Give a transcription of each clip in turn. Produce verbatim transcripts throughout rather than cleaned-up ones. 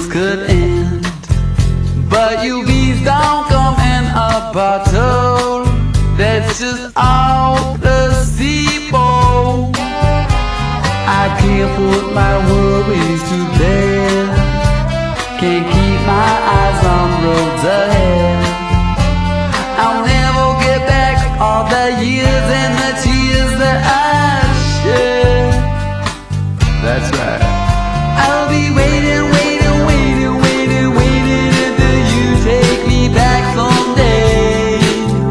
things could end. But U Vs don't come in a bottle, that's just all placebo. I can't put my worries to bed, can't keep my eyes on roads ahead. I'll never get back all the years and the tears that I shed. That's right. I'll be waiting, waiting, waiting, waiting, waiting until you take me back someday.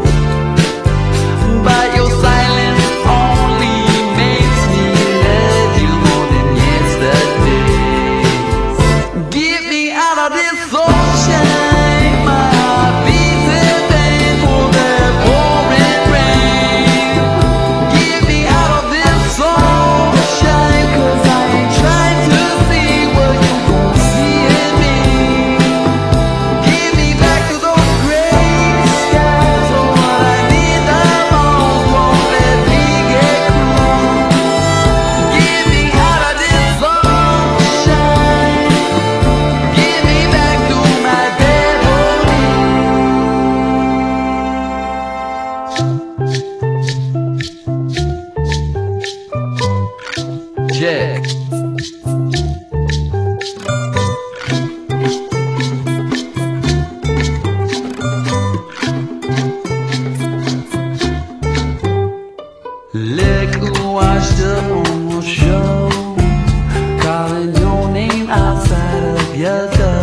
But your silence only makes me love you more than yesterday. Get me out of this sunshine, my heart beats in pain for that pouring rain. Get me out of this sunshine, 'cause I ain't trying to see what you gon' see in me. Get me back to those gray skies, oh what I need the most, won't let me get cruel. Get me out of this sunshine, get me back to my Beverly. Jack. Liquor washed up on the shore, calling your name outside of your door.